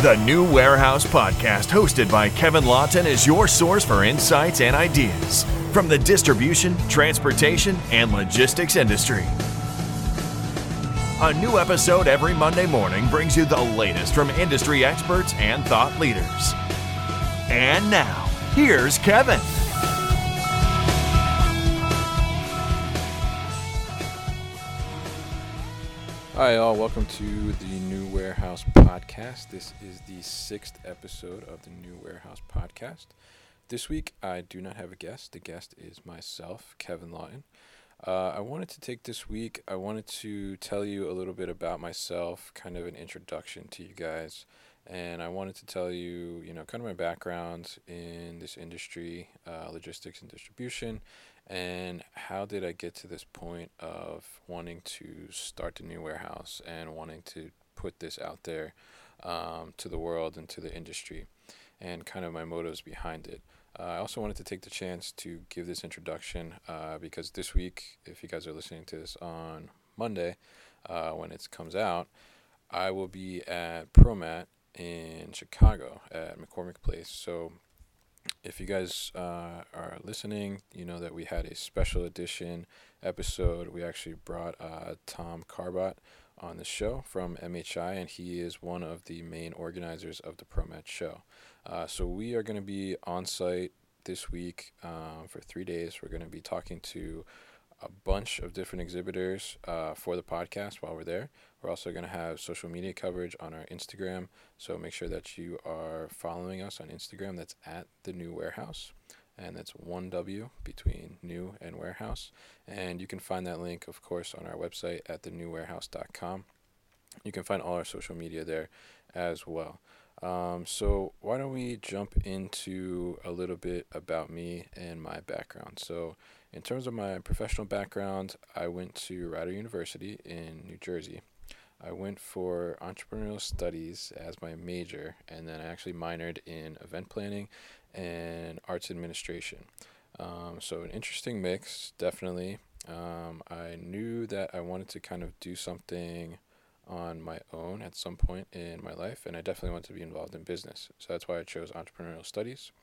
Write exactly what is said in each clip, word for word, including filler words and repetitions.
The New Warehouse Podcast, hosted by Kevin Lawton, is your source for insights and ideas from the distribution, transportation, and logistics industry. A new episode every Monday morning brings you the latest from industry experts and thought leaders. And now, here's Kevin. Hi, all. Welcome to the New Warehouse Podcast. This is the sixth episode of the New Warehouse Podcast. This week, I do not have a guest. The guest is myself, Kevin Lawton. Uh, I wanted to take this week, I wanted to tell you a little bit about myself, kind of an introduction to you guys. And I wanted to tell you, you know, kind of my background in this industry, uh, logistics and distribution, and how did I get to this point of wanting to start the New Warehouse and wanting to put this out there um, to the world and to the industry, and kind of my motives behind it. Uh, I also wanted to take the chance to give this introduction uh, because this week, if you guys are listening to this on Monday, uh, when it comes out, I will be at ProMat in Chicago at McCormick Place. So if you guys uh, are listening, you know that we had a special edition episode. We actually brought uh, Tom Carbot on the show from M H I, and he is one of the main organizers of the ProMat show. Uh, so we are going to be on site this week uh, for three days. We're going to be talking to a bunch of different exhibitors uh, for the podcast while we're there. We're also going to have social media coverage on our Instagram, so make sure that you are following us on Instagram. That's at The New Warehouse, and that's one W between new and warehouse. And you can find that link, of course, on our website at the new warehouse dot com. You can find all our social media there as well. Um, so why don't we jump into a little bit about me and my background. So in terms of my professional background, I went to Rider University in New Jersey. I went for entrepreneurial studies as my major, and then I actually minored in event planning and arts administration. Um, so an interesting mix, definitely. Um, I knew that I wanted to kind of do something on my own at some point in my life, and I definitely want to be involved in business. So that's why I chose entrepreneurial studies.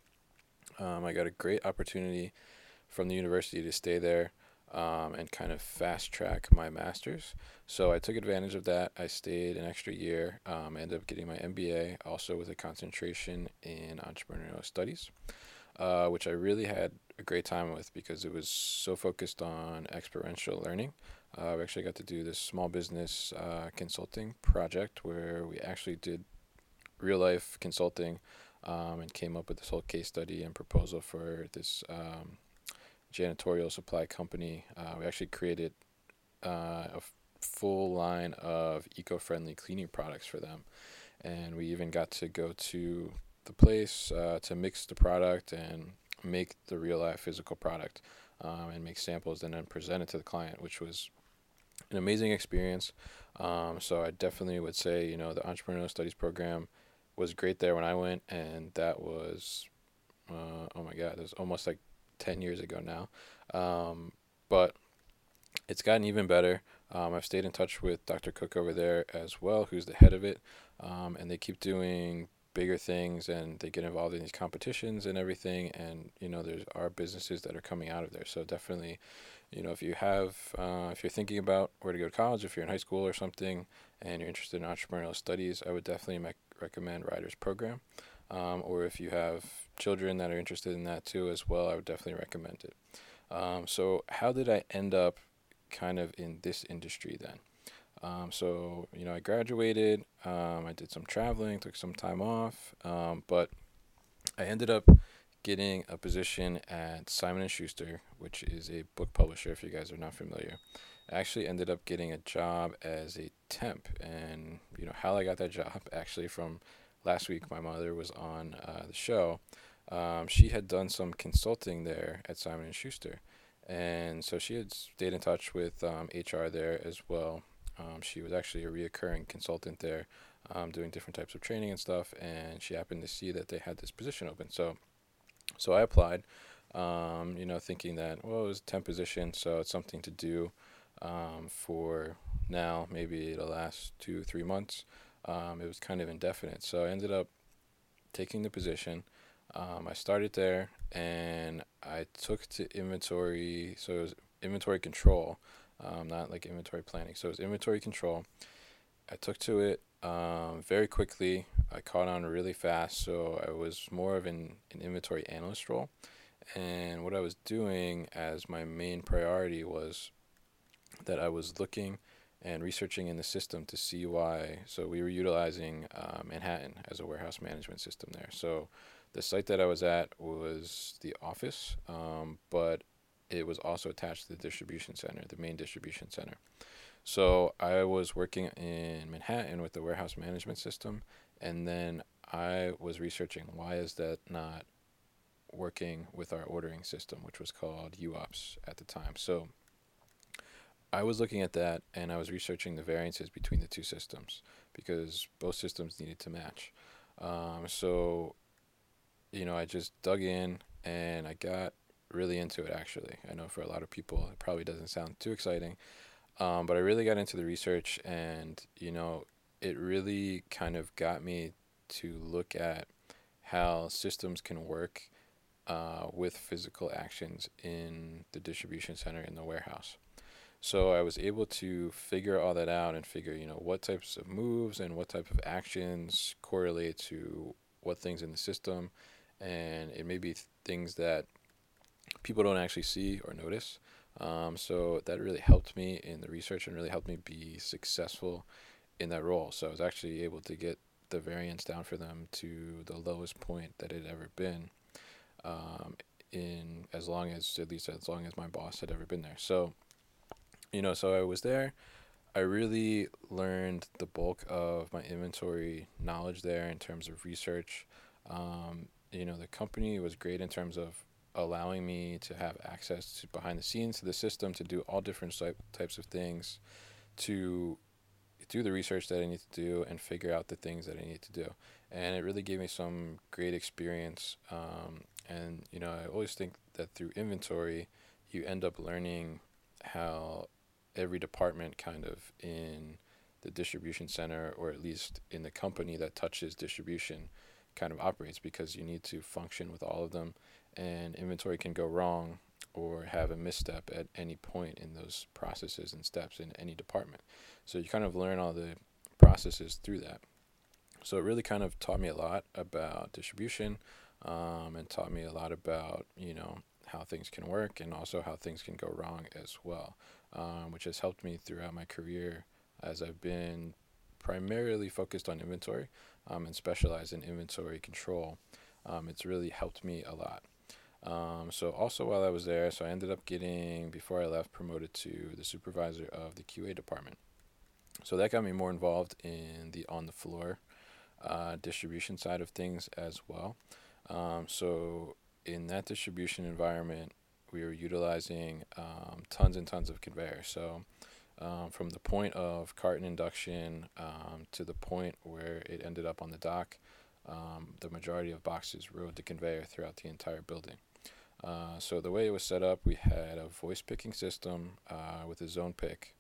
Um, I got a great opportunity from the university to stay there um, and kind of fast track my master's. So I took advantage of that. I stayed an extra year. Um, I ended up getting my M B A, also with a concentration in entrepreneurial studies, uh, which I really had a great time with because it was so focused on experiential learning. Uh, we actually got to do this small business uh, consulting project where we actually did real life consulting um, and came up with this whole case study and proposal for this um, janitorial supply company. Uh, we actually created uh, a f- full line of eco-friendly cleaning products for them. And we even got to go to the place uh, to mix the product and make the real life physical product um, and make samples and then present it to the client, which was an amazing experience. Um, so I definitely would say, you know, the entrepreneurial studies program was great there when I went, and that was, uh, oh my God, it was almost like ten years ago now. Um, but it's gotten even better. Um, I've stayed in touch with Doctor Cook over there as well, who's the head of it, um, and they keep doing bigger things, and they get involved in these competitions and everything, and, you know, there's are businesses that are coming out of there. So definitely, you know, if you have, uh, if you're thinking about where to go to college, if you're in high school or something, and you're interested in entrepreneurial studies, I would definitely me- recommend Rider's program. Um, or if you have children that are interested in that too as well, I would definitely recommend it. Um, so how did I end up kind of in this industry then? Um, so, you know, I graduated, um, I did some traveling, took some time off, um, but I ended up getting a position at Simon and Schuster, which is a book publisher, if you guys are not familiar. I actually ended up getting a job as a temp, and, you know, how I got that job, actually from last week, my mother was on uh, the show. Um, she had done some consulting there at Simon and Schuster, and so she had stayed in touch with um, H R there as well. Um, she was actually a reoccurring consultant there, um, doing different types of training and stuff, and she happened to see that they had this position open. So, so I applied, um, you know, thinking that, well, it was a temp position, so it's something to do um, for now, maybe it'll last two, three months. Um, it was kind of indefinite. So I ended up taking the position. Um, I started there and I took to inventory. So it was inventory control, um, not like inventory planning. So it was inventory control. I took to it um, very quickly. I caught on really fast. So I was more of an, an inventory analyst role. And what I was doing as my main priority was that I was looking and researching in the system to see why. So we were utilizing uh, Manhattan as a warehouse management system there. So the site that I was at was the office, um, but it was also attached to the distribution center, the main distribution center. So I was working in Manhattan with the warehouse management system, and then I was researching why is that not working with our ordering system, which was called U ops at the time. So I was looking at that and I was researching the variances between the two systems because both systems needed to match. Um, so, you know, I just dug in and I got really into it actually. I know for a lot of people it probably doesn't sound too exciting, um, but I really got into the research and, you know, it really kind of got me to look at how systems can work uh, with physical actions in the distribution center in the warehouse. So I was able to figure all that out and figure, you know, what types of moves and what type of actions correlate to what things in the system. And it may be th- things that people don't actually see or notice. Um, so that really helped me in the research and really helped me be successful in that role. So I was actually able to get the variance down for them to the lowest point that it had ever been, um, in as long as, at least as long as my boss had ever been there. So, you know, so I was there. I really learned the bulk of my inventory knowledge there in terms of research. Um, you know, the company was great in terms of allowing me to have access to behind the scenes to the system to do all different type, types of things, to do the research that I need to do and figure out the things that I need to do. And it really gave me some great experience. Um, and, you know, I always think that through inventory, you end up learning how every department kind of in the distribution center, or at least in the company that touches distribution, kind of operates, because you need to function with all of them, and inventory can go wrong or have a misstep at any point in those processes and steps in any department. So you kind of learn all the processes through that. So it really kind of taught me a lot about distribution, um, and taught me a lot about, you know, how things can work and also how things can go wrong as well, um, which has helped me throughout my career as I've been primarily focused on inventory, um, and specialized in inventory control. Um, it's really helped me a lot. Um, so also while I was there, so I ended up getting, before I left, promoted to the supervisor of the Q A department. So that got me more involved in the on the floor uh, distribution side of things as well. Um, so in that distribution environment, we were utilizing um, tons and tons of conveyor. So um, from the point of carton induction um, to the point where it ended up on the dock, um, the majority of boxes rode the conveyor throughout the entire building. Uh, so the way it was set up, we had a voice picking system uh, with a zone pick,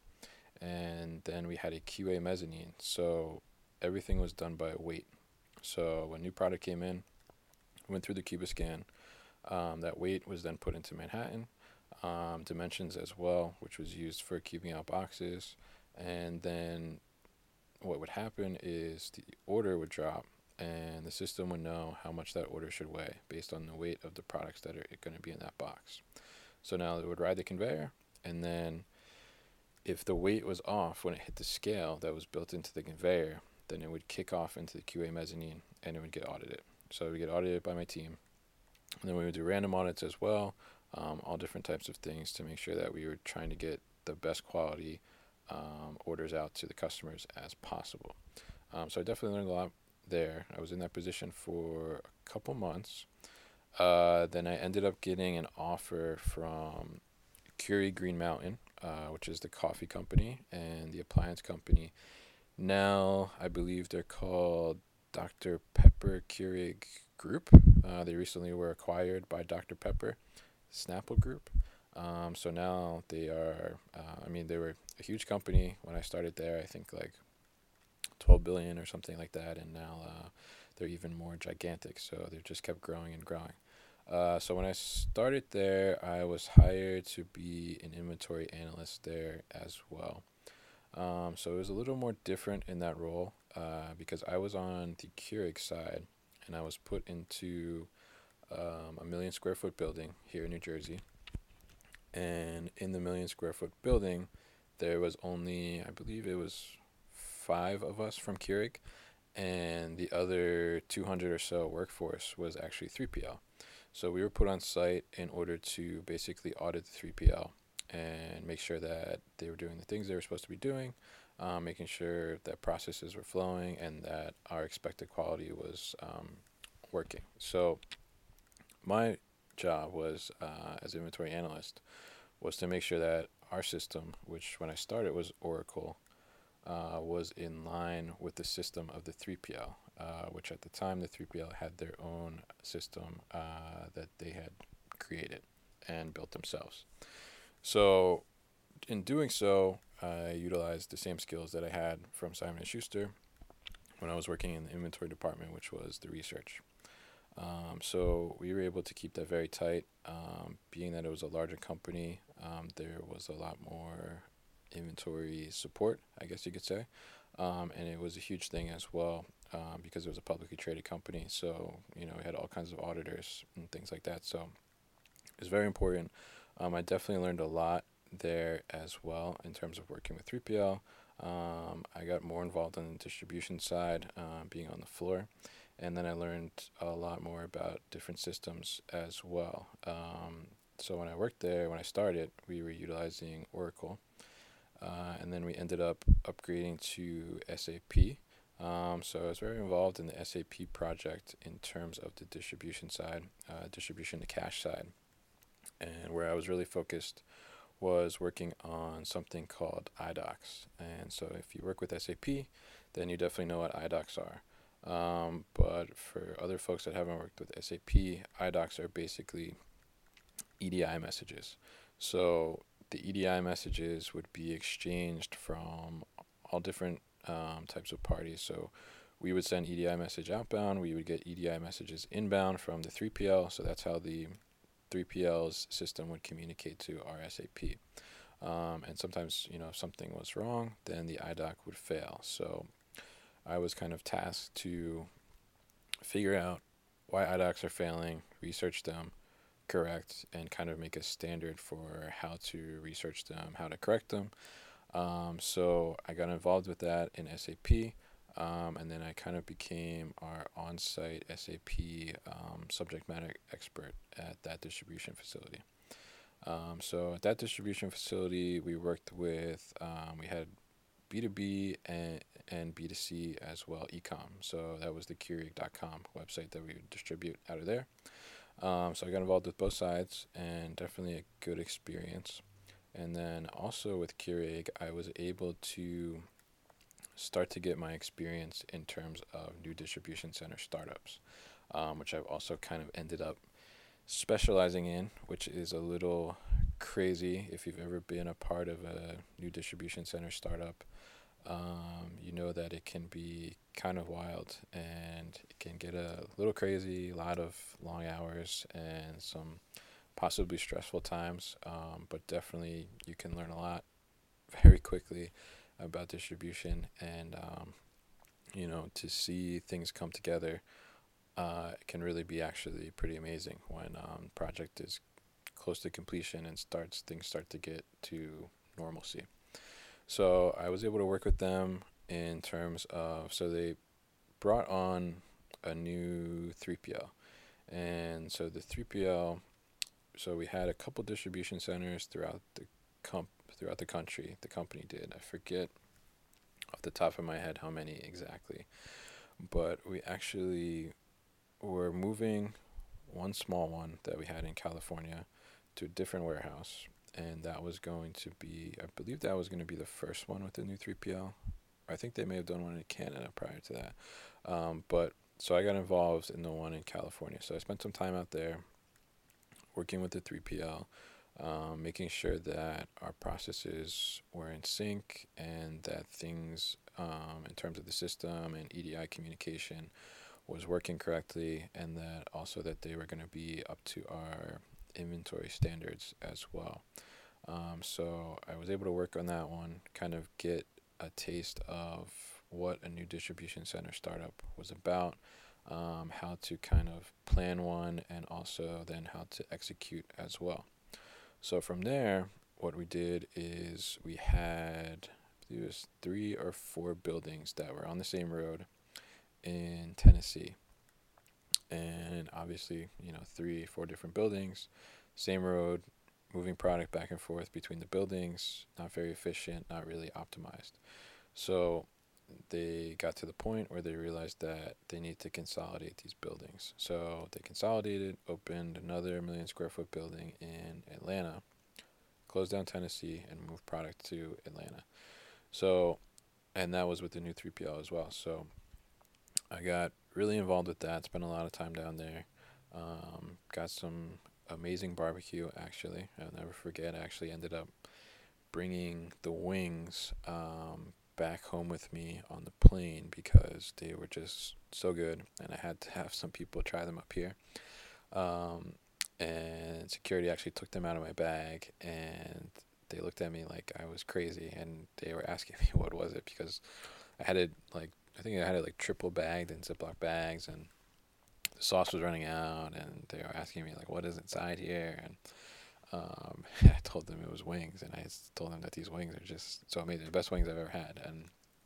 and then we had a Q A mezzanine. So everything was done by weight. So when new product came in, went through the Cubiscan. Um, that weight was then put into Manhattan, um, dimensions as well, which was used for cubing out boxes. And then what would happen is the order would drop, and the system would know how much that order should weigh based on the weight of the products that are going to be in that box. So now it would ride the conveyor, and then if the weight was off when it hit the scale that was built into the conveyor, then it would kick off into the Q A mezzanine and it would get audited. So it would get audited by my team. And then we would do random audits as well, um, all different types of things to make sure that we were trying to get the best quality um, orders out to the customers as possible. Um, so I definitely learned a lot there. I was in that position for a couple months. Uh, then I ended up getting an offer from Keurig Green Mountain, uh, which is the coffee company and the appliance company. Now I believe they're called Doctor Pepper Keurig Group. Uh, they recently were acquired by Doctor Pepper, Snapple Group. Um, so now they are, uh, I mean, they were a huge company when I started there. I think like twelve billion or something like that, and now uh, they're even more gigantic. So they've just kept growing and growing. Uh, so when I started there, I was hired to be an inventory analyst there as well. Um, so it was a little more different in that role uh, because I was on the Keurig side, and I was put into um, a million square foot building here in New Jersey. And in the million square foot building, there was only, I believe it was five of us from Keurig, and the other two hundred or so workforce was actually three P L. So we were put on site in order to basically audit the three P L and make sure that they were doing the things they were supposed to be doing, um, making sure that processes were flowing and that our expected quality was um, working. So my job was, uh, as inventory analyst, was to make sure that our system, which when I started was Oracle, uh, was in line with the system of the three P L, uh, which at the time the three P L had their own system uh, that they had created and built themselves. So in doing so, I utilized the same skills that I had from Simon and Schuster when I was working in the inventory department, which was the research. Um, so we were able to keep that very tight. Um, being that it was a larger company, um, there was a lot more inventory support, I guess you could say. Um, and it was a huge thing as well um, because it was a publicly traded company. So, you know, we had all kinds of auditors and things like that. So it was very important. Um, I definitely learned a lot there as well in terms of working with three P L. Um, I got more involved on the distribution side, uh, being on the floor. And then I learned a lot more about different systems as well. Um, so when I worked there, when I started, we were utilizing Oracle. Uh, and then we ended up upgrading to S A P. Um, so I was very involved in the S A P project in terms of the distribution side, uh, distribution to cash side. And where I was really focused was working on something called I DOCs. And so if you work with S A P, then you definitely know what I DOCs are. Um, but for other folks that haven't worked with S A P, I DOCs are basically E D I messages. So the E D I messages would be exchanged from all different um, types of parties. So we would send E D I message outbound. We would get E D I messages inbound from the three P L. So that's how the three P L's system would communicate to our S A P. Um, and sometimes, you know, if something was wrong, then the I DOC would fail. So I was kind of tasked to figure out why I DOCs are failing, research them, correct, and kind of make a standard for how to research them, how to correct them. Um, so I got involved with that in S A P, um, and then I kind of became our on-site S A P um, subject matter expert at that distribution facility. Um, so at that distribution facility, we worked with, um, we had B two B and, and B two C as well, e-com. So that was the Keurig dot com website that we would distribute out of there. Um, so I got involved with both sides, and definitely a good experience. And then also with Keurig, I was able to start to get my experience in terms of new distribution center startups, um, which I've also kind of ended up specializing in, which is a little crazy. If you've ever been a part of a new distribution center startup, um, you know that it can be kind of wild and it can get a little crazy, a lot of long hours and some possibly stressful times, um, but definitely you can learn a lot very quickly about distribution, and um, you know, to see things come together uh, can really be actually pretty amazing when um, project is close to completion and starts things start to get to normalcy. So I was able to work with them in terms of, so they brought on a new three P L. And so the three P L, so we had a couple distribution centers throughout the comp throughout the country. The company did. I forget off the top of my head how many exactly. But we actually were moving one small one that we had in California to a different warehouse. And that was going to be, I believe that was going to be the first one with the new three P L. I think they may have done one in Canada prior to that. Um, but so I got involved in the one in California. So I spent some time out there working with the three P L, um, making sure that our processes were in sync and that things um, in terms of the system and E D I communication was working correctly, and that also that they were going to be up to our inventory standards as well. Um, so I was able to work on that one, kind of get a taste of what a new distribution center startup was about, um, how to kind of plan one, and also then how to execute as well. So from there, what we did is we had, I believe it was three or four buildings that were on the same road in Tennessee. And obviously, you know, three, four different buildings, same road, moving product back and forth between the buildings, not very efficient, not really optimized. So they got to the point where they realized that they need to consolidate these buildings. So they consolidated, opened another million square foot building in Atlanta, closed down Tennessee, and moved product to Atlanta. So, and that was with the new three P L as well. So I got really involved with that, spent a lot of time down there, um, got some amazing barbecue, actually. I'll never forget, I actually ended up bringing the wings um, back home with me on the plane because they were just so good, and I had to have some people try them up here. Um, and security actually took them out of my bag, and they looked at me like I was crazy, and they were asking me what was it, because I had it like, I think I had it like triple bagged in Ziploc bags, and the sauce was running out, and they were asking me like, what is inside here? And um, I told them it was wings, and I told them that these wings are just so amazing, the best wings I've ever had. And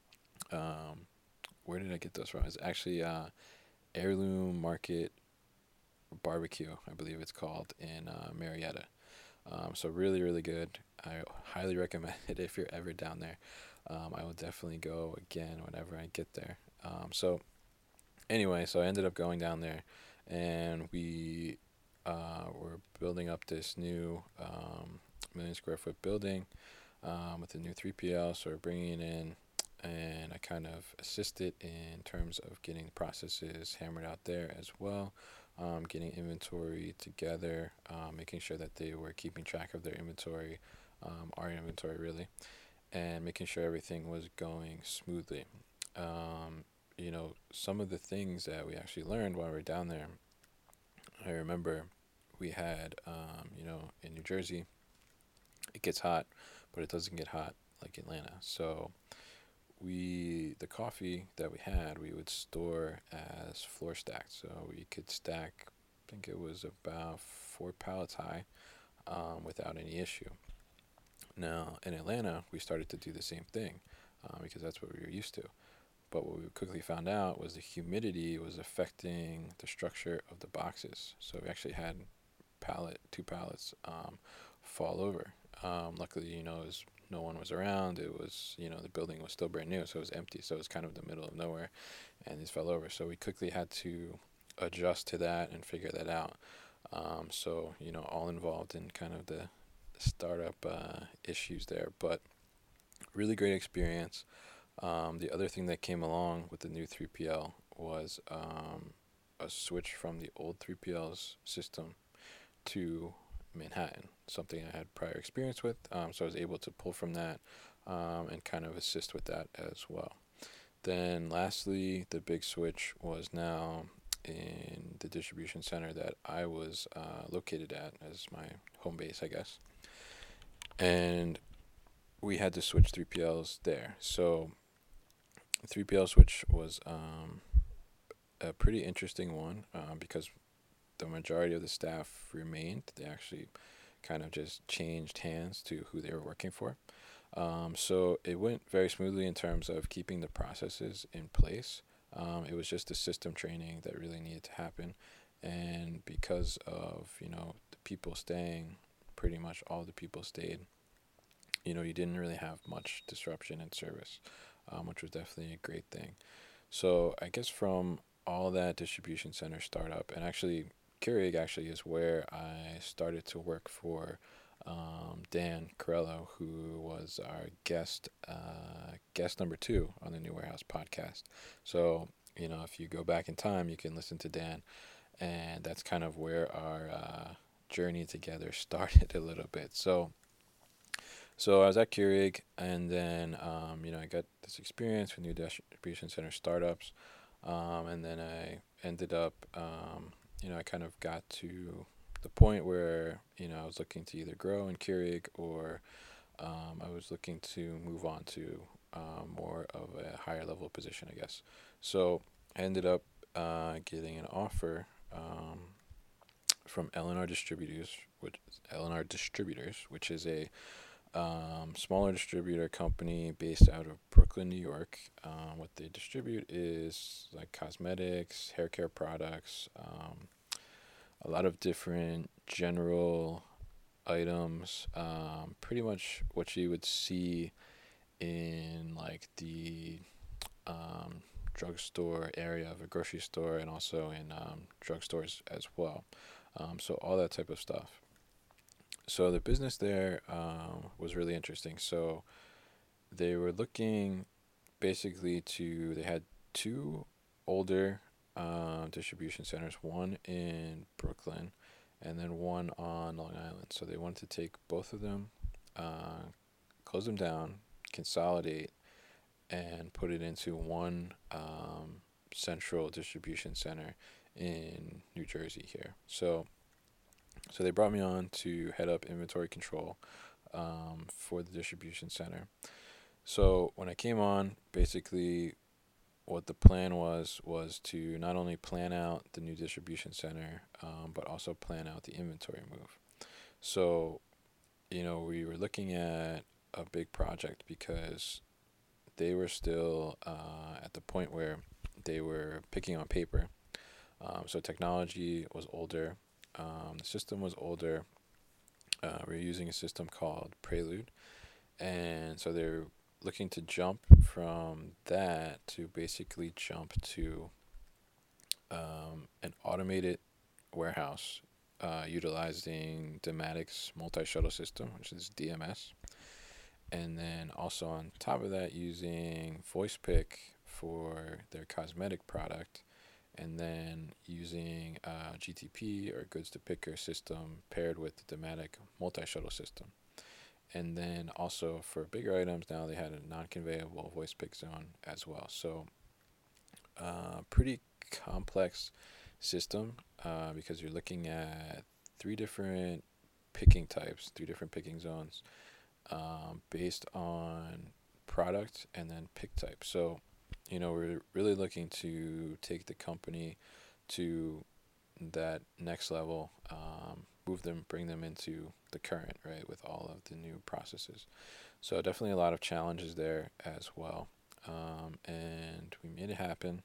um, where did I get those from? It's actually uh, Heirloom Market Barbecue, I believe it's called, in uh, Marietta. Um, so really, really good. I highly recommend it if you're ever down there. Um, I will definitely go again whenever I get there. Um, so anyway, so I ended up going down there, and we uh, were building up this new um, million square foot building um, with the new three P L. So we're bringing it in, and I kind of assisted in terms of getting processes hammered out there as well. Um, getting inventory together, um, making sure that they were keeping track of their inventory, um, our inventory really, and making sure everything was going smoothly. Um, you know, some of the things that we actually learned while we were down there, I remember we had, um, you know, in New Jersey, it gets hot, but it doesn't get hot like Atlanta. So we, the coffee that we had, we would store as floor stacked. So we could stack, I think it was about four pallets high um, without any issue. Now, in Atlanta, we started to do the same thing uh, because that's what we were used to. But what we quickly found out was the humidity was affecting the structure of the boxes. So we actually had pallet, two pallets um, fall over. Um, luckily, you know, it was, no one was around. It was, you know, the building was still brand new, so it was empty. So it was kind of the middle of nowhere, and these fell over. So we quickly had to adjust to that and figure that out. Um, so, you know, all involved in kind of the startup uh, issues there, but really great experience. Um, the other thing that came along with the new three P L was um, a switch from the old three P L's system to Manhattan, something I had prior experience with, um, so I was able to pull from that um, and kind of assist with that as well. Then lastly, the big switch was now in the distribution center that I was uh, located at as my home base, I guess. And we had to switch three P Ls there. So the three P L switch was um, a pretty interesting one um, because the majority of the staff remained. They actually kind of just changed hands to who they were working for. Um, so it went very smoothly in terms of keeping the processes in place. Um, it was just the system training that really needed to happen. And because of, you know, the people staying, pretty much all the people stayed, you know, you didn't really have much disruption in service, um, which was definitely a great thing. So I guess from all that distribution center startup, and actually Keurig actually is where I started to work for um, Dan Corello, who was our guest uh, guest number two on the New Warehouse podcast. So, you know, if you go back in time, you can listen to Dan, and that's kind of where our uh, journey together started a little bit. So, So I was at Keurig, and then um, you know I got this experience with new distribution center startups, um, and then I ended up um, you know I kind of got to the point where you know I was looking to either grow in Keurig or um, I was looking to move on to um, more of a higher level position, I guess. So I ended up uh, getting an offer um, from L and R Distributors, which L and R Distributors, which is a um, smaller distributor company based out of Brooklyn, New York. Um, what they distribute is like cosmetics, hair care products, um, a lot of different general items, um, pretty much what you would see in like the um, drugstore area of a grocery store and also in um, drugstores as well. Um, so all that type of stuff. So the business there um, was really interesting. So they were looking basically to, they had two older uh, distribution centers, one in Brooklyn and then one on Long Island. So they wanted to take both of them, uh, close them down, consolidate, and put it into one um, central distribution center in New Jersey here. So, so they brought me on to head up inventory control um, for the distribution center. So when I came on, basically what the plan was was to not only plan out the new distribution center, um, but also plan out the inventory move. So, you know, we were looking at a big project because they were still uh, at the point where they were picking on paper. Um, so technology was older, um, the system was older. Uh, we were using a system called Prelude, and so they're looking to jump from that to basically jump to um, an automated warehouse uh, utilizing Dematic's multi-shuttle system, which is D M S. And then also on top of that, using VoicePick for their cosmetic product, and then using uh, G T P or goods to picker system paired with the Dematic multi-shuttle system. And then also for bigger items, now they had a non-conveyable voice pick zone as well. So uh, pretty complex system uh, because you're looking at three different picking types, three different picking zones um, based on product and then pick type. So, you know, we're really looking to take the company to that next level, um, move them, bring them into the current, right, with all of the new processes. So definitely a lot of challenges there as well. Um, and we made it happen.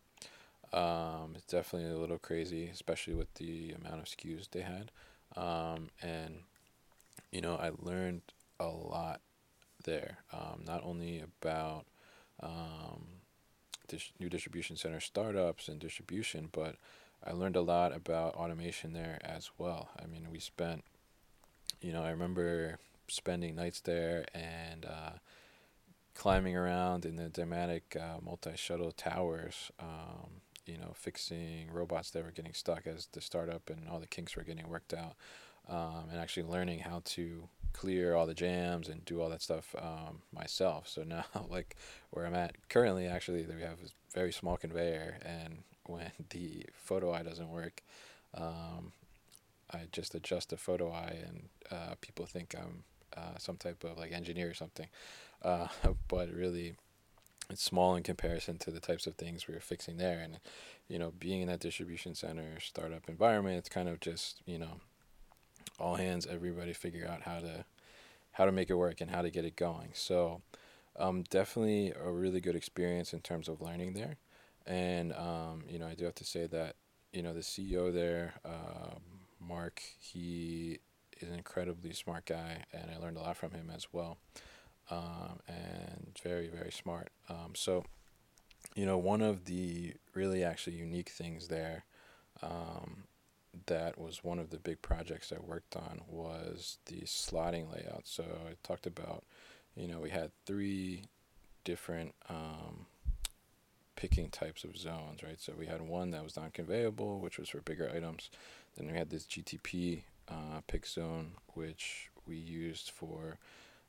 Um, it's definitely a little crazy, especially with the amount of S K Us they had. Um, and, you know, I learned a lot there, um, not only about um, dis- new distribution center startups and distribution, but I learned a lot about automation there as well. I mean, we spent, you know, I remember spending nights there and uh, climbing around in the Dematic uh, multi-shuttle towers, um, you know, fixing robots that were getting stuck as the startup and all the kinks were getting worked out, um, and actually learning how to clear all the jams and do all that stuff um, myself. So now, like where I'm at currently, actually, we have a very small conveyor, and when the photo eye doesn't work, um, I just adjust the photo eye, and uh, people think I'm uh, some type of like engineer or something. Uh, but really, it's small in comparison to the types of things we were fixing there. And, you know, being in that distribution center startup environment, it's kind of just, you know, all hands, everybody figure out how to how to make it work and how to get it going. So um, definitely a really good experience in terms of learning there. And, um, you know, I do have to say that, you know, the C E O there, uh, Mark, he is an incredibly smart guy, and I learned a lot from him as well. Um, and very, very smart. Um, so, you know, one of the really actually unique things there um, that was one of the big projects I worked on was the slotting layout. So I talked about, you know, we had three different um, picking types of zones, right? So we had one that was non-conveyable, which was for bigger items. Then we had this G T P uh, pick zone, which we used for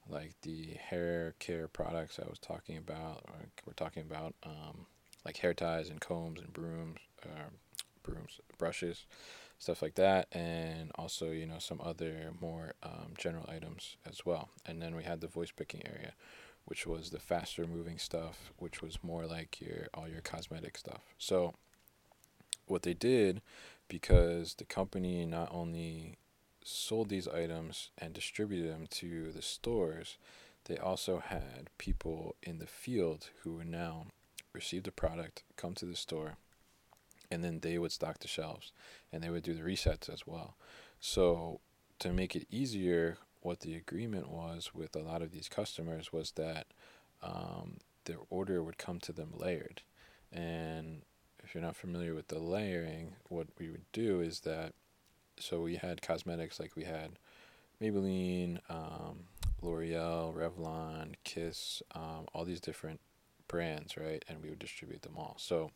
like the hair care products I was talking about, or we're talking about, um, like hair ties and combs and brooms, uh, brooms, brushes, stuff like that, and also, you know, some other more um, general items as well. And then we had the voice picking area, which was the faster moving stuff, which was more like your all your cosmetic stuff. So what they did, because the company not only sold these items and distributed them to the stores, they also had people in the field who would now receive the product, come to the store, and then they would stock the shelves and they would do the resets as well. So to make it easier, what the agreement was with a lot of these customers was that um, their order would come to them layered. And if you're not familiar with the layering, what we would do is that, so we had cosmetics, like we had Maybelline, um, L'Oreal, Revlon, Kiss, um, all these different brands, right? And we would distribute them all. So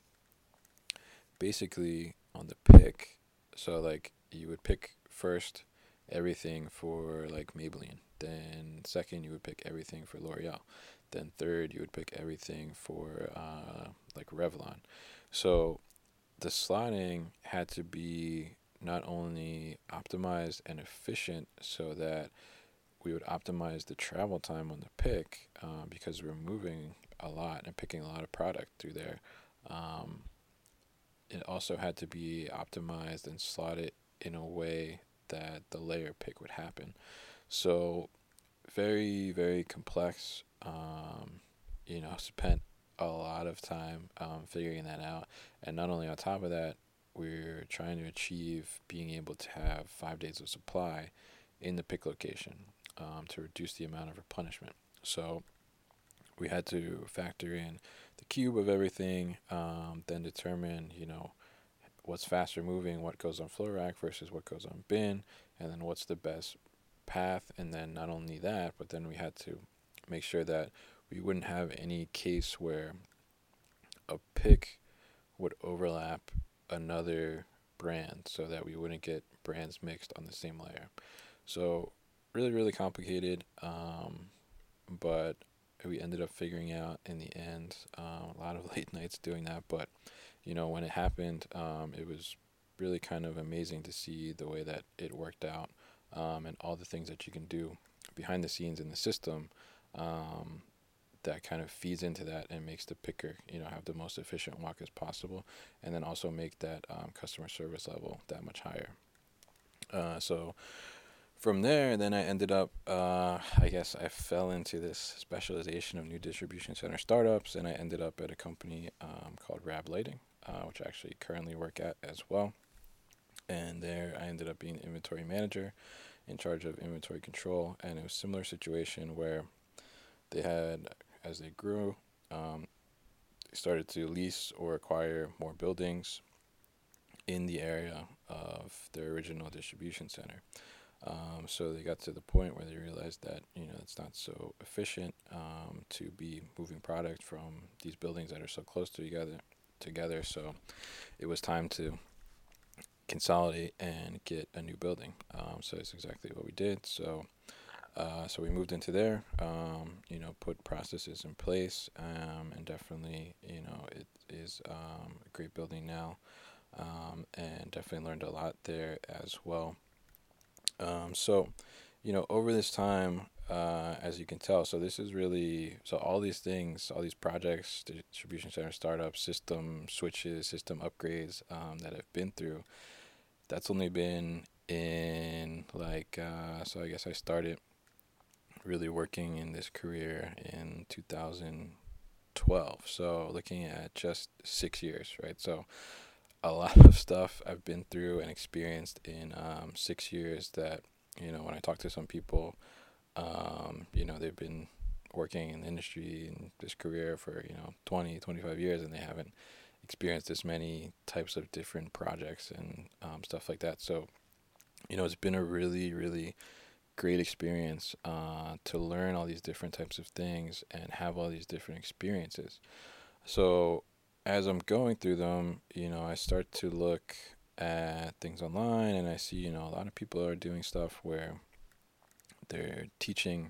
basically on the pick, so like you would pick first everything for like Maybelline, then second you would pick everything for L'Oreal, then third you would pick everything for uh, like Revlon. So the slotting had to be not only optimized and efficient so that we would optimize the travel time on the pick, uh, because we're moving a lot and picking a lot of product through there. Um, it also had to be optimized and slotted in a way that the layer pick would happen. So very, very complex. Um, you know, spent a lot of time um, figuring that out. And not only on top of that, we're trying to achieve being able to have five days of supply in the pick location, um, to reduce the amount of replenishment. So we had to factor in the cube of everything, um, then determine, you know, what's faster moving, what goes on floor rack versus what goes on bin, and then what's the best path. And then not only that, but then we had to make sure that we wouldn't have any case where a pick would overlap another brand, so that we wouldn't get brands mixed on the same layer. So really, really complicated, um, but we ended up figuring out in the end. Um, a lot of late nights doing that, but you know, when it happened, um, it was really kind of amazing to see the way that it worked out, um, and all the things that you can do behind the scenes in the system, um, that kind of feeds into that and makes the picker, you know, have the most efficient walk as possible, and then also make that um, customer service level that much higher. Uh, so from there, then I ended up, uh, I guess I fell into this specialization of new distribution center startups, and I ended up at a company um, called Rab Lighting, uh, which I actually currently work at as well. And there I ended up being inventory manager in charge of inventory control. And it was a similar situation where they had, as they grew, um, they started to lease or acquire more buildings in the area of their original distribution center. Um, so they got to the point where they realized that, you know, it's not so efficient um, to be moving product from these buildings that are so close to together. Together, so it was time to consolidate and get a new building. Um, so it's exactly what we did. So, uh, so we moved into there. Um, you know, put processes in place, um, and definitely, you know, it is um, a great building now, um, and definitely learned a lot there as well. Um, so, you know, over this time, uh, as you can tell, so this is really, so all these things, all these projects, distribution center startups, system switches, system upgrades, um, that I've been through, that's only been in like, uh, so I guess I started really working in this career in two thousand twelve. So looking at just six years, right? So a lot of stuff I've been through and experienced in um, six years that, you know, when I talk to some people, um, you know, they've been working in the industry in this career for, you know, twenty, twenty-five years, and they haven't experienced this many types of different projects and um, stuff like that. So, you know, it's been a really, really great experience uh, to learn all these different types of things and have all these different experiences. So as I'm going through them, you know, I start to look at things online, and I see, you know, a lot of people are doing stuff where they're teaching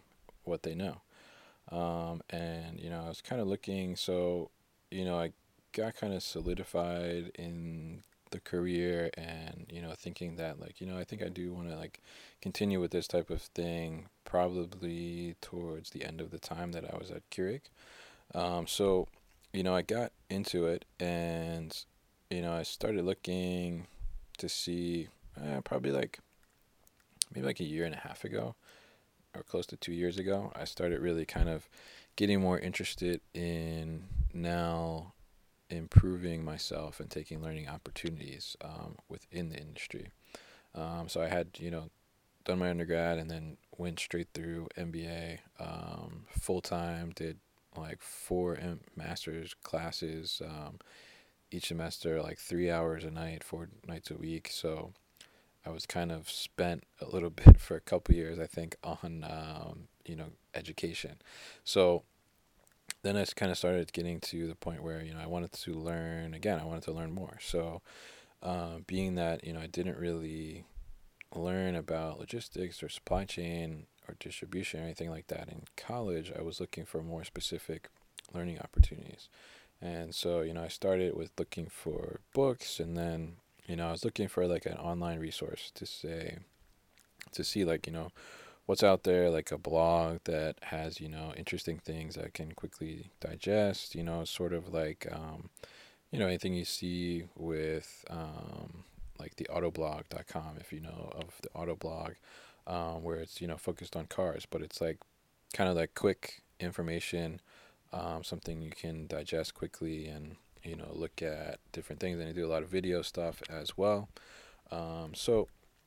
what they know. Um, and, you know, I was kind of looking, so, you know, I got kind of solidified in the career and, you know, thinking that, like, you know, I think I do want to, like, continue with this type of thing probably towards the end of the time that I was at Keurig. Um, so, you know, I got into it and, you know, I started looking to see uh, probably like maybe like a year and a half ago or close to two years ago, I started really kind of getting more interested in now improving myself and taking learning opportunities um, within the industry. Um, so I had, you know, done my undergrad and then went straight through M B A um, full time, did like four M- master's classes um, each semester, like three hours a night, four nights a week. So I was kind of spent a little bit for a couple years, I think, on um, you know education. So then I kind of started getting to the point where you know I wanted to learn again. I wanted to learn more. So uh, being that you know I didn't really learn about logistics or supply chain or distribution or anything like that in college, I was looking for more specific learning opportunities. And so, you know, I started with looking for books and then, you know, I was looking for like an online resource to say, to see like, you know, what's out there, like a blog that has, you know, interesting things that I can quickly digest, you know, sort of like, um, you know, anything you see with um, like the autoblog dot com, if you know of the autoblog, um, where it's, you know, focused on cars, but it's like kind of like quick information, um, something you can digest quickly and, you know, look at different things. And they do a lot of video stuff as well. Um, so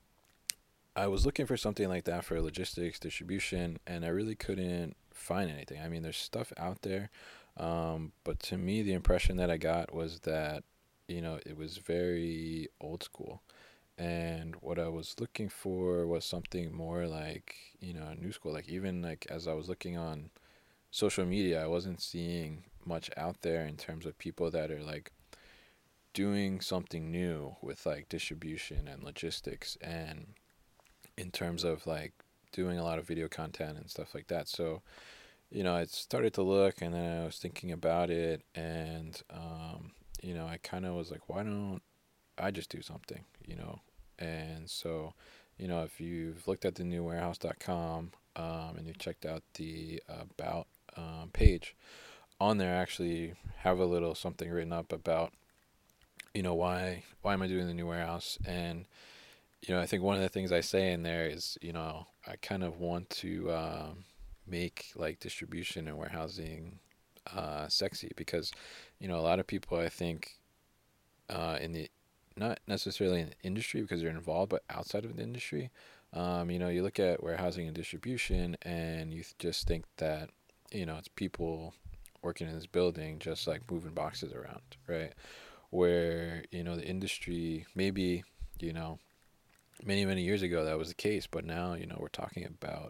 I was looking for something like that for logistics, distribution, and I really couldn't find anything. I mean, there's stuff out there, um, but to me, the impression that I got was that, you know, it was very old school. And what I was looking for was something more like, you know, new school. Like, even like as I was looking on social media, I wasn't seeing much out there in terms of people that are like doing something new with like distribution and logistics and in terms of like doing a lot of video content and stuff like that. So, you know, I started to look and then I was thinking about it and, um, you know, I kind of was like, why don't I just do something, you know? And so, you know, if you've looked at the new warehouse dot com um, and you checked out the about um, page, on there I actually have a little something written up about, you know, why why am I doing the new warehouse? And you know, I think one of the things I say in there is, you know, I kind of want to um, make like distribution and warehousing uh, sexy because, you know, a lot of people I think uh, in the not necessarily in the industry because they're involved, but outside of the industry, um, you know, you look at warehousing and distribution and you th- just think that, you know, it's people working in this building just like moving boxes around, right? Where, you know, the industry maybe, you know, many many years ago that was the case, but now you know we're talking about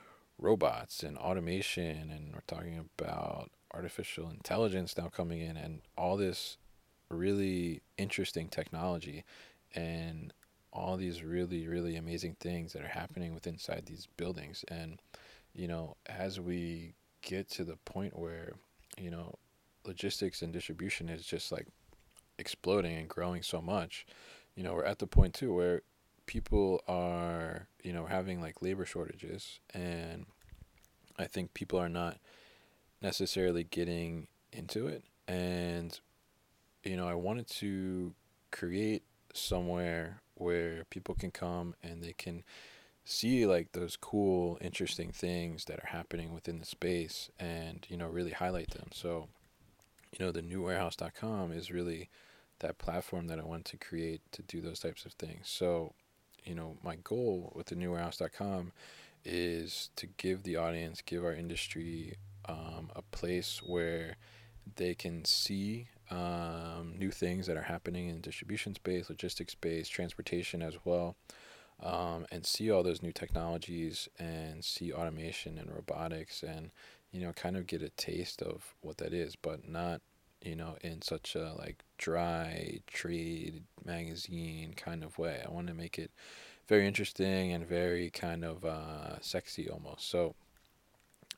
robots and automation and we're talking about artificial intelligence now coming in and all this really interesting technology and all these really really amazing things that are happening with inside these buildings. And you know as we get to the point where you know logistics and distribution is just like exploding and growing so much, you know we're at the point too where people are, you know, having like labor shortages, and I think people are not necessarily getting into it. And, you know, I wanted to create somewhere where people can come and they can see like those cool, interesting things that are happening within the space and, you know, really highlight them. So, you know, the new warehouse dot com is really that platform that I want to create to do those types of things. So, you know, my goal with the new warehouse dot com is to give the audience, give our industry um, a place where they can see um, new things that are happening in distribution space, logistics space, transportation as well, um, and see all those new technologies and see automation and robotics and, you know, kind of get a taste of what that is, but not, you know, in such a like dry trade magazine kind of way. I want to make it very interesting and very kind of uh, sexy almost. So,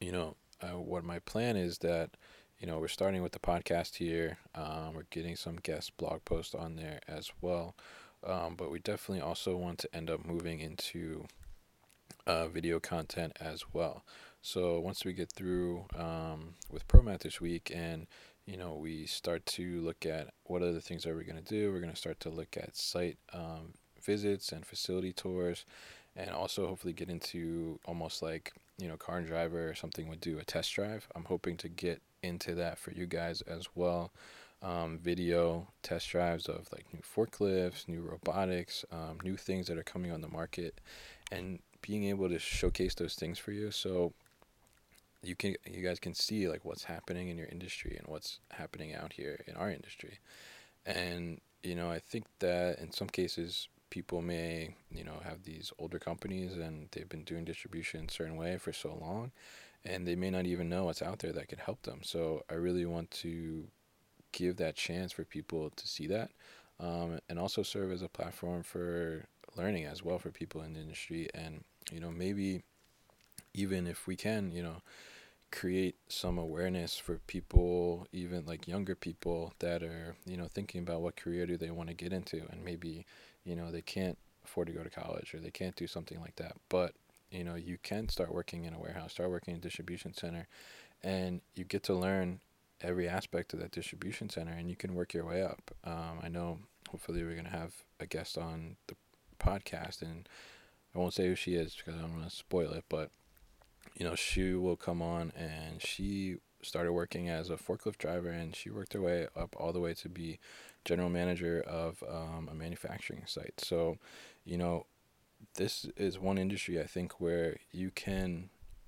you know, uh, what my plan is that, you know, we're starting with the podcast here. Um, we're getting some guest blog posts on there as well. Um, but we definitely also want to end up moving into uh, video content as well. So once we get through um, with ProMat this week, and you know, we start to look at what other things are we going to do. We're going to start to look at site um, visits and facility tours, and also hopefully get into almost like, you know, Car and Driver or something would do a test drive. I'm hoping to get into that for you guys as well. Um, video test drives of like new forklifts, new robotics, um, new things that are coming on the market, and being able to showcase those things for you, so you can you guys can see like what's happening in your industry and what's happening out here in our industry. And you know, I think that in some cases people may, you know, have these older companies and they've been doing distribution a certain way for so long, and they may not even know what's out there that could help them. So I really want to give that chance for people to see that, um, and also serve as a platform for learning as well for people in the industry. And you know, maybe even if we can, you know, create some awareness for people, even like younger people that are, you know, thinking about what career do they want to get into, and maybe, you know, they can't afford to go to college or they can't do something like that, but you know, you can start working in a warehouse, start working in a distribution center, and you get to learn every aspect of that distribution center, and you can work your way up. um, I know hopefully we're going to have a guest on the podcast, and I won't say who she is because I don't want to spoil it, but you know, she will come on, and she started working as a forklift driver, and she worked her way up all the way to be general manager of um, a manufacturing site. So, you know, this is one industry I think where you can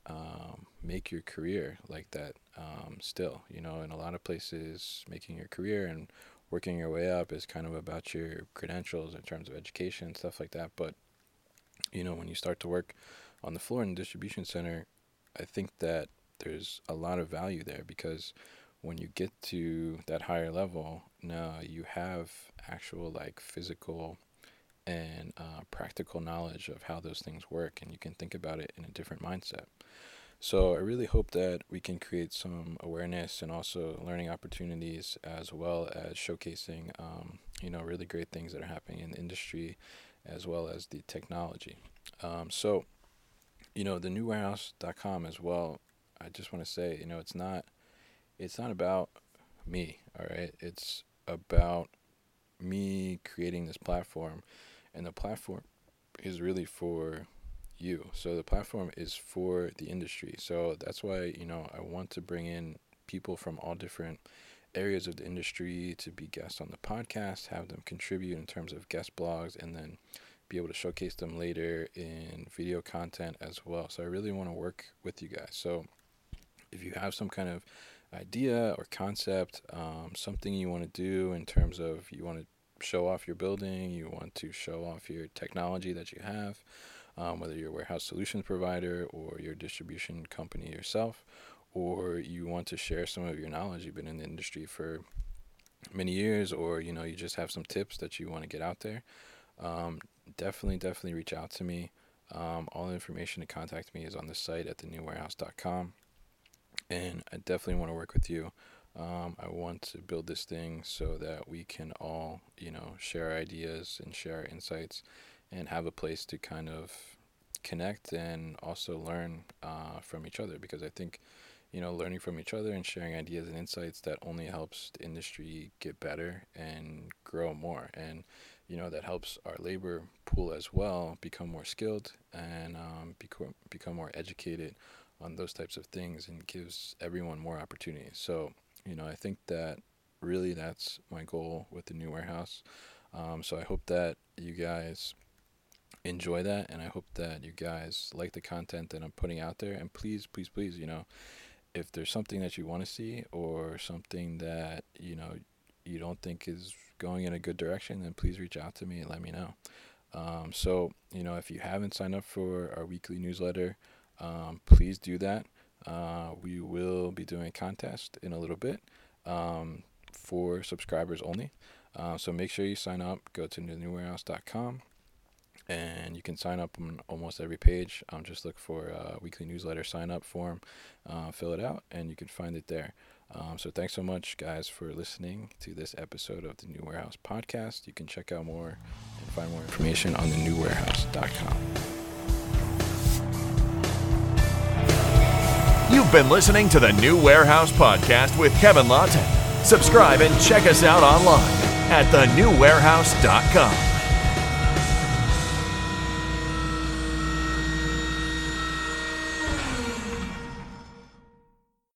um, make your career like that um, still. You know, in a lot of places, making your career and working your way up is kind of about your credentials in terms of education and stuff like that. But, you know, when you start to work on the floor in the distribution center, I think that there's a lot of value there, because when you get to that higher level, now you have actual like physical and uh, practical knowledge of how those things work, and you can think about it in a different mindset. So I really hope that we can create some awareness and also learning opportunities, as well as showcasing, um, you know, really great things that are happening in the industry, as well as the technology. Um, so, you know, the new warehouse dot com as well, I just want to say, you know, it's not, it's not about me, all right? It's about me creating this platform, and the platform is really for you. So the platform is for the industry. So that's why, you know, I want to bring in people from all different areas of the industry to be guests on the podcast, have them contribute in terms of guest blogs, and then be able to showcase them later in video content as well. So I really want to work with you guys. So if you have some kind of idea or concept, um, something you want to do in terms of you want to show off your building, you want to show off your technology that you have, um, whether you're a warehouse solutions provider or your distribution company yourself, or you want to share some of your knowledge, you've been in the industry for many years, or you know, you just have some tips that you want to get out there, um, definitely definitely reach out to me. Um, all the information to contact me is on the site at the new warehouse dot com, and I definitely want to work with you. Um, I want to build this thing so that we can all, you know, share ideas and share our insights, and have a place to kind of connect and also learn uh, from each other. Because I think, you know, learning from each other and sharing ideas and insights, that only helps the industry get better and grow more. And, you know, that helps our labor pool as well become more skilled, and um, become, become more educated on those types of things, and gives everyone more opportunities. So, you know, I think that really that's my goal with the new warehouse. Um, so I hope that you guys enjoy that, and I hope that you guys like the content that I'm putting out there. And please, please, please, you know, if there's something that you want to see, or something that, you know, you don't think is going in a good direction, then please reach out to me and let me know. Um, so, you know, if you haven't signed up for our weekly newsletter, um, please do that. Uh, we will be doing a contest in a little bit um, for subscribers only. Uh, so make sure you sign up. Go to the new warehouse dot com. and you can sign up on almost every page. Um, just look for uh, weekly newsletter sign up form, uh, fill it out, and you can find it there. Um, so thanks so much, guys, for listening to this episode of the New Warehouse Podcast. You can check out more and find more information on the new warehouse dot com. You've been listening to the New Warehouse Podcast with Kevin Lawton. Subscribe and check us out online at the new warehouse dot com.